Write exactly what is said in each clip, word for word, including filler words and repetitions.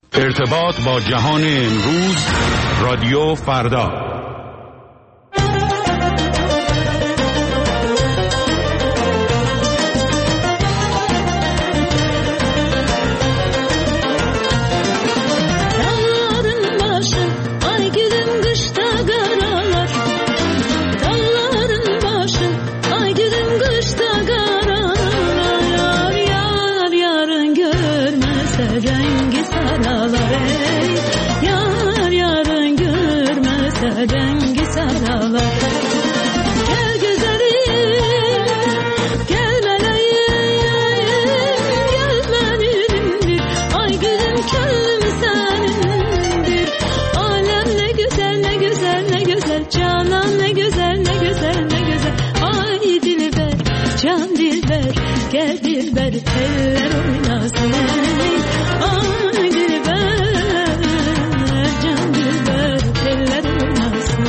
ارتباط با جهان امروز، رادیو فردا. Rengi saralar, gel güzelim, gel meleğim, gel benimdir, ay gülüm könlüm senindir. Alem ne güzel, ne güzel, ne güzel, canan ne güzel, ne güzel, ne güzel. Ay dilber, can dilber, gel dilber, eller oynasın. Ay dilber, can dilber, eller oynasın.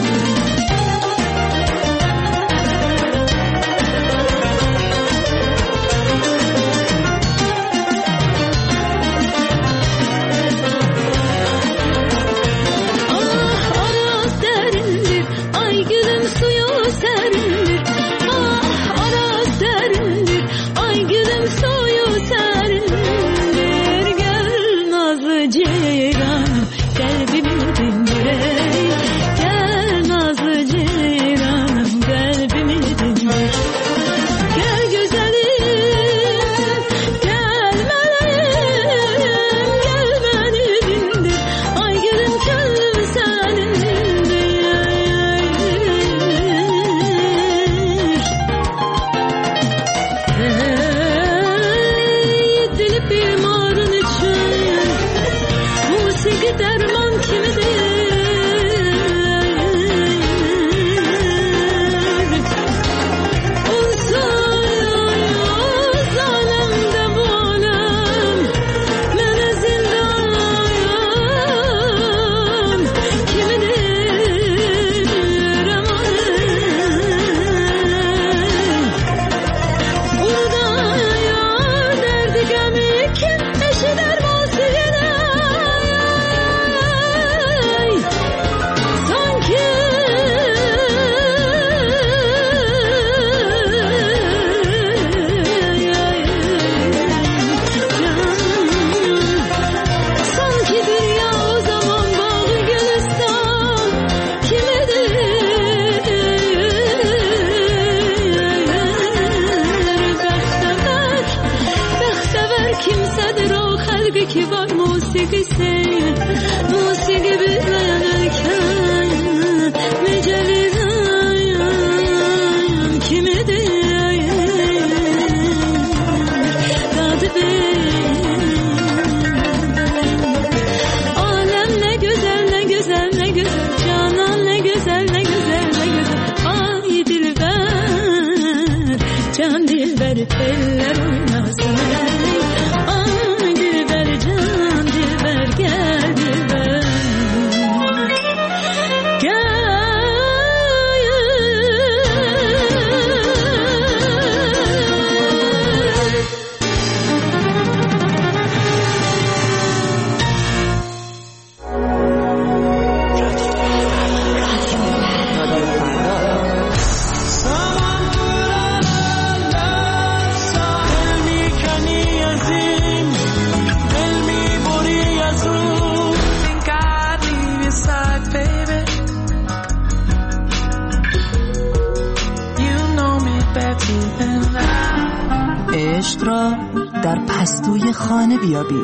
عشق را در پستوی خانه بیابید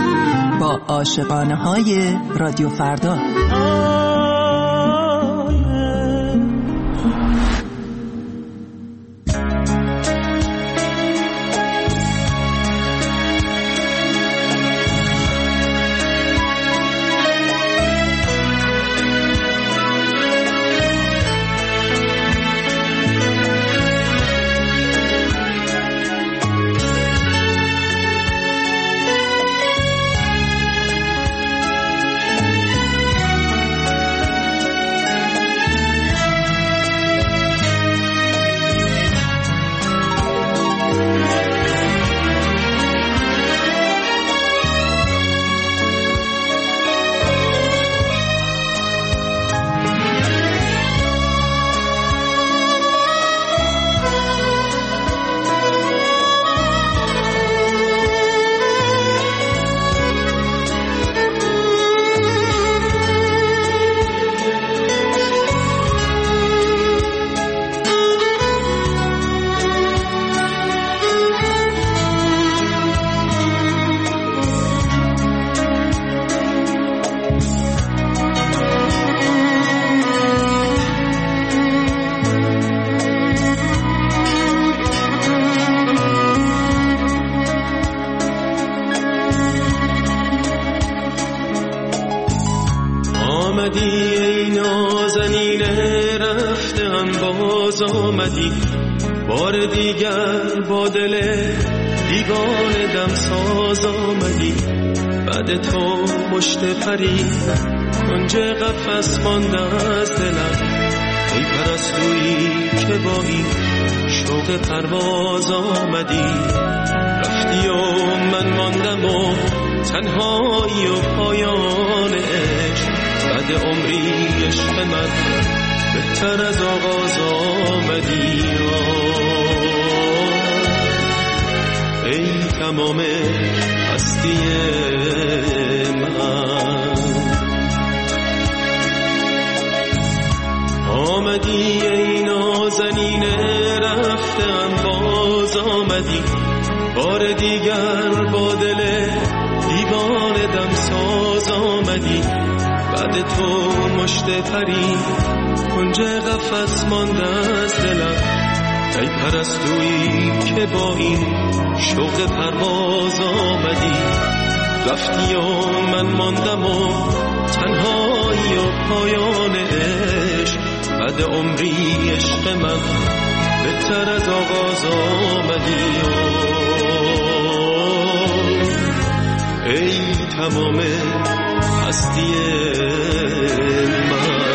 با عاشقانه های رادیو فردا. آمدی ای نازنینه رفتم باز آمدی، بار دیگر با دل دیوانه دم ساز آمدی. بعد تو پشت پری کنج قفس مانده از دلم، ای پرستویی که با این شوق پرواز آمدی. رفتی و من ماندم و تنهایی و پایان عشق، بعد عمری عشق من بهتر از آغاز آمدی. ای تمام هستی من، آمدی ای نازنینه رفتم باز آمدی، بار دیگر با دل دیوانه دم ساز آمدی. بعد تو مشت پری کنج قفس مانده از دلم، ای پرستویی که با این شوق پرواز آمدی. رفتی و من ماندم و تنهایی و پایان عشق، بعد عمری عشق من بهتر از آغاز آمدی. ای تمام هستی من.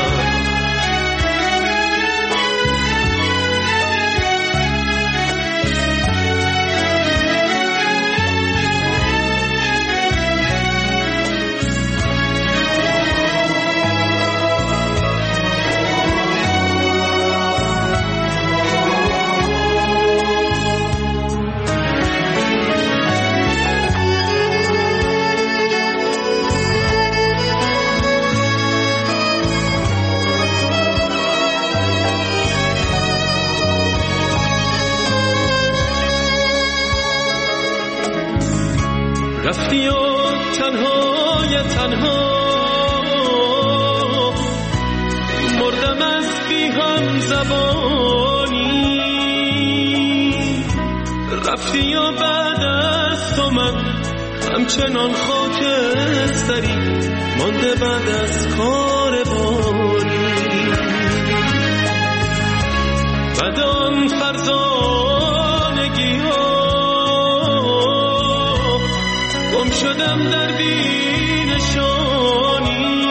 رفتی و تنهای تنها مردم از بی هم زبانی. رفتی و بعد از تو من همچنان خاکستری مانده بعد از کاروانی. بعد آن فرزانگی ها گم شدم در بینشانی.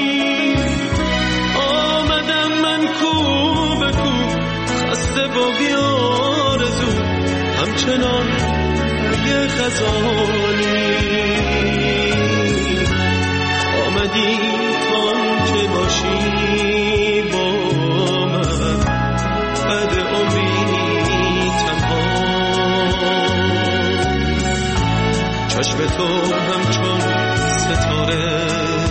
آمدم من کو به کو خسته و بیارزو همچنان یه خزانی. آمدی تان که باشی با من بعد عمری تنها. چشم تو همچون ستاره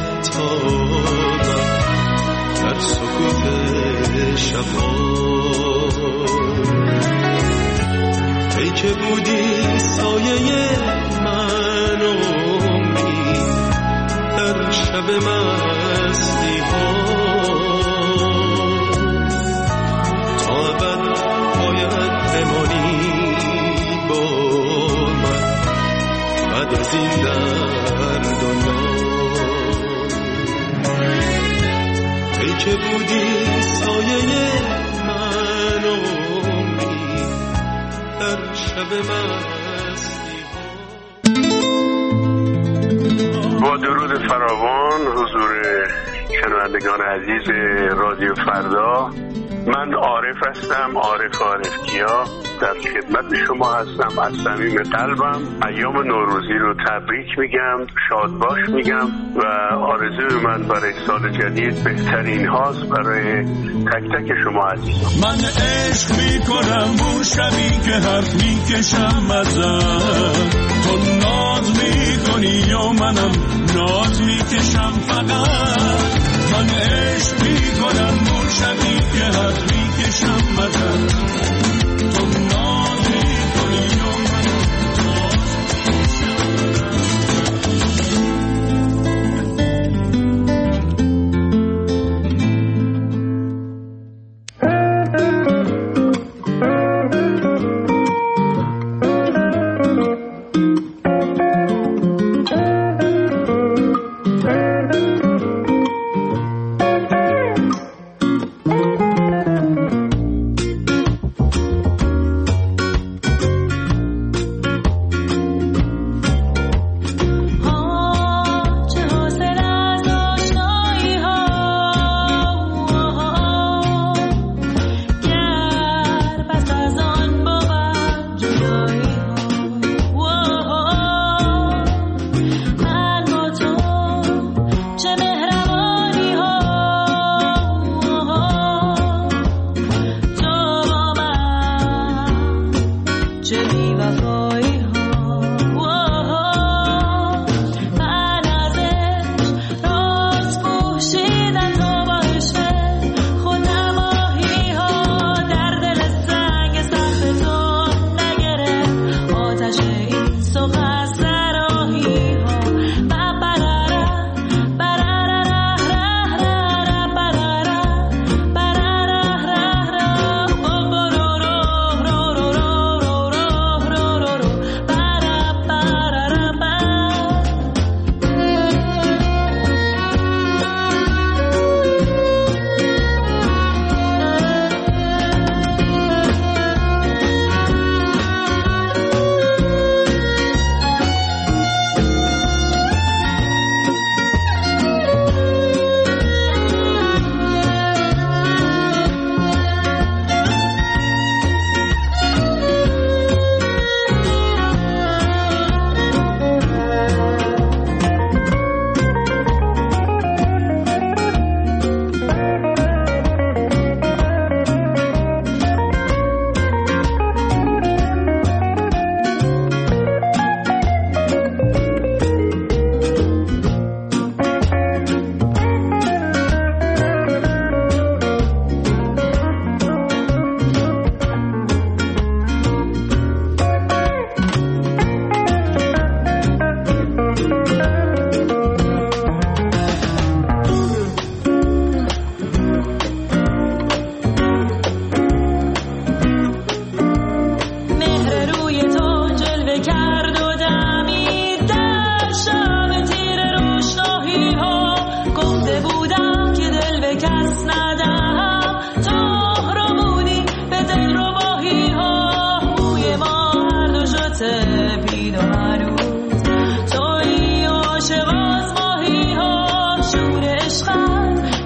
تابم در سکوت شبها. ای که بودی سایه من عمری در شب مستی ها. تا ابد باید بمانی با من بعد از این در دنیا. ای که بودی سایه من عمری در شب مستی ها. با درود فراوان حضور شنوندگان عزیز رادیو فردا، من عارف هستم، عارف عارفکیا، در خدمت شما هستم. از صمیم قلبم ایام نوروزی رو تبریک میگم، شاد باش میگم و آرزوی من برای سال جدید بهترین هاست برای تک تک شما عزیزان. من عشق میکنم اون شبی که حرف میکشم ازم، تو ناز میکنی و منم ناز میکشم فقط. من عشق میکنم اون شبی که حرف میکشم ازم، تو ناز میکنی و منم ناز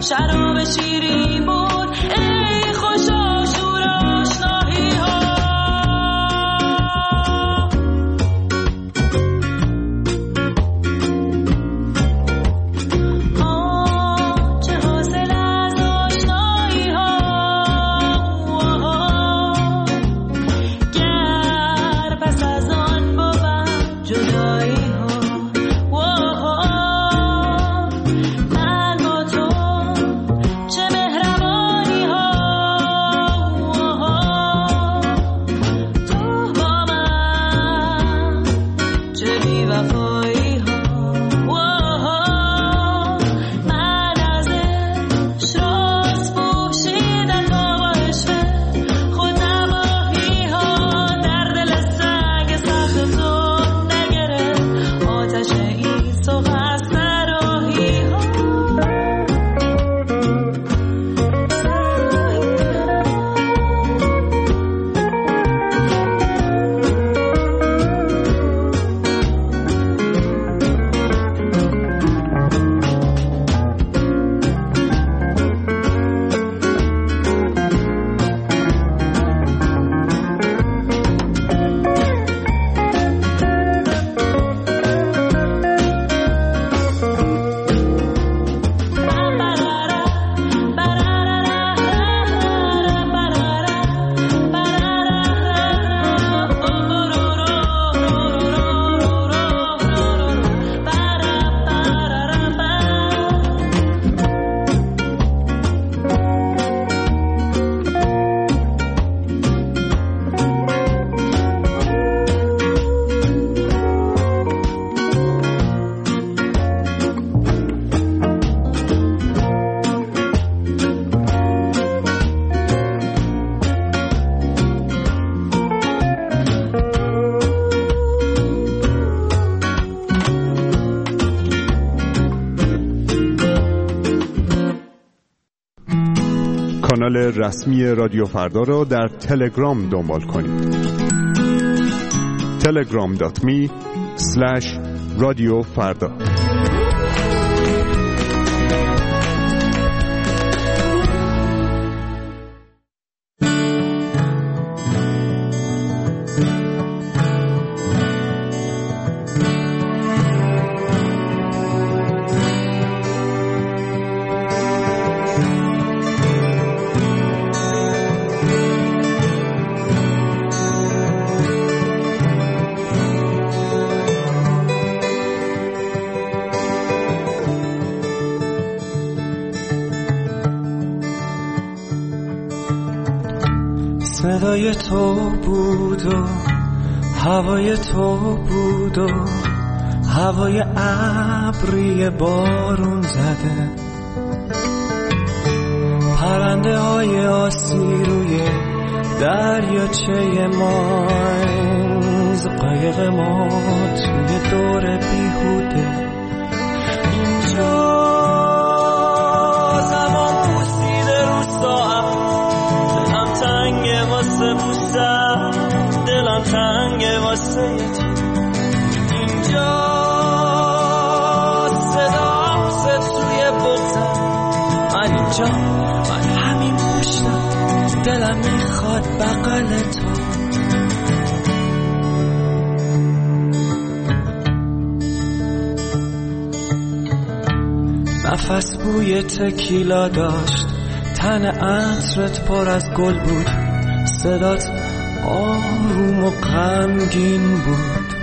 شراب شیرین بود ای خوش آشور آشنایی ها. کانال رسمی رادیو فردا را در تلگرام دنبال کنید. تلگرام دات می اسلش رادیو فردا. صدای تو بود و هوای تو بود و هوای ابری بارون زده، پرنده های آسی روی دریاچه ماینز، قایق ما توی دور بیهوده. اینجا زمان پوسیده رو ساعت، دلم تنگه واسه بوسم، دلم تنگه واسه تو. اینجا صدا ست توی بغزم، من اینجا، من همین پشتم، دلم میخواد بغل تو. نفس بوی تکیلا داشت، تن عطرت پر از گل بود، صدات آروم و غمگین بود.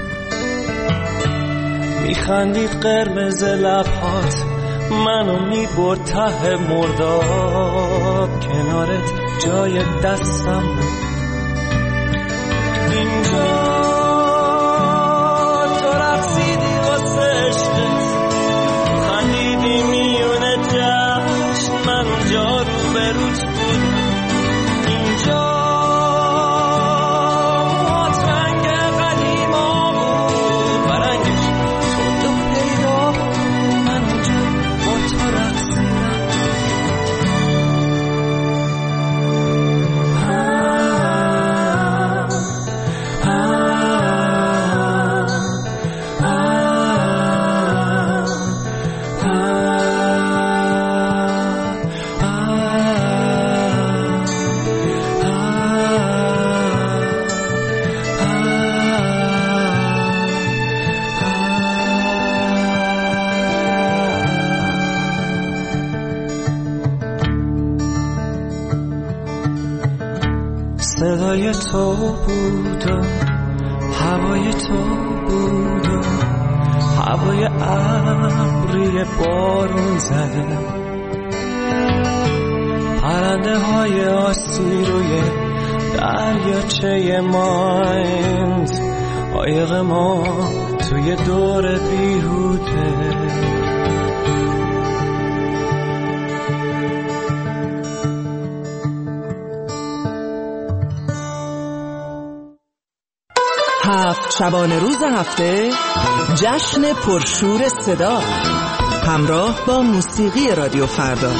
میخندید قرمز لبهات، منو میبرد ته مرداب، کنارت جای دستم بود. اینجا تو رقصیدی واسه عشقت، خندیدی میونه جشن، من اونجا رو به روت بود. اینجا ماترنگ قدیما بود، برنگش تو دو پیدا بود، من اونجا با تو رقصیدم. هوای تو بود و هوای تو بود و هوای ابری بارون زده، پرنده های آسی روی دریاچه مایند، قایق ما توی دور بیهوده. هفت شبانه روز هفته جشن پرشور صدا همراه با موسیقی رادیو فردا.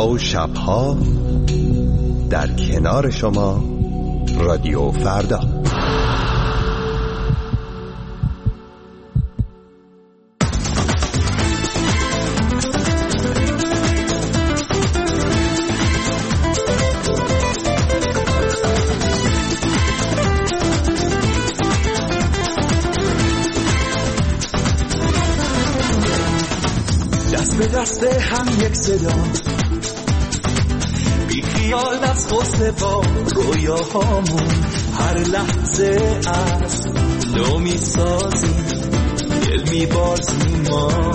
روزها و شبها در کنار شما رادیو فردا. دست به دست هم یک صدا، بی خیال از غصه با رویاهامون هر لحظه از نو می سازیم، دل می بازیم ما،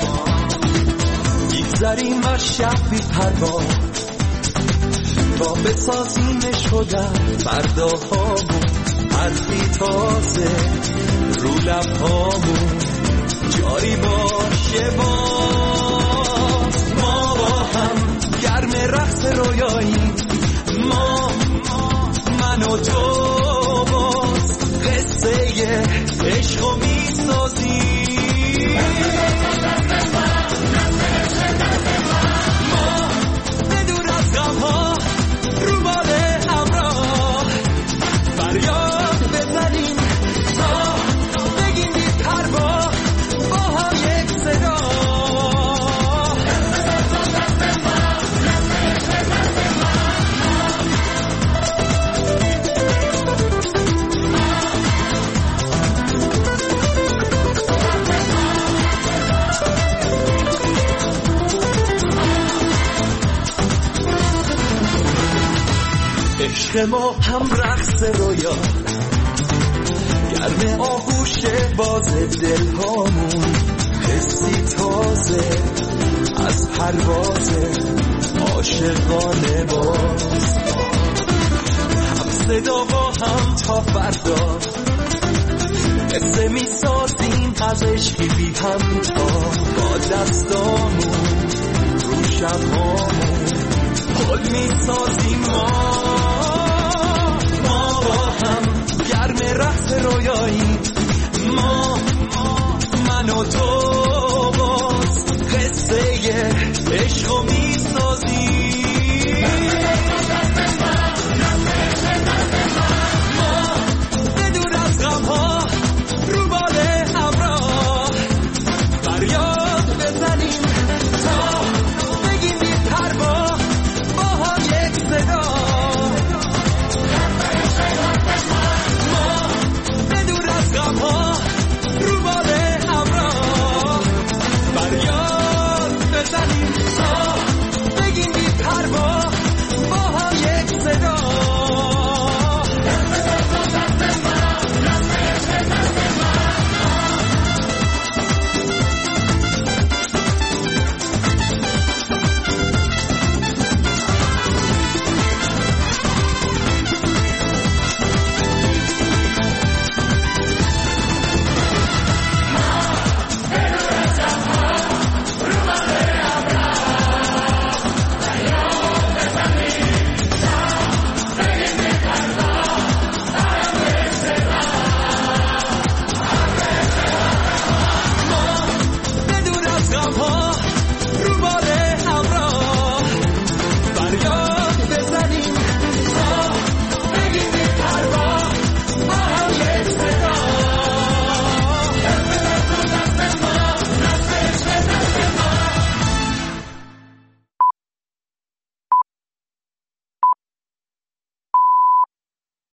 میگذریم بر شب بی پروا تا بسازیمش خودم فرداهامون، حرفی تازه رو لبهامون جاری باشه باز. ما با هم گرم رقص رویایی، ما من و تو باز قصه عشق و میسازیم. ما بدون از غمها رو بال همراه فریاد بزنیم تا بگیم بی پروا با هم یک صدا. عشق ما هم رقص رویا، گرم آغوش باز دلهامون، حسی تازه از پرواز عاشقانه باز. هم صدا با هم تا فردا قصه می سازیم از عشقی بی همتا، با دستامون رو شبهامون پل می سازیم ما.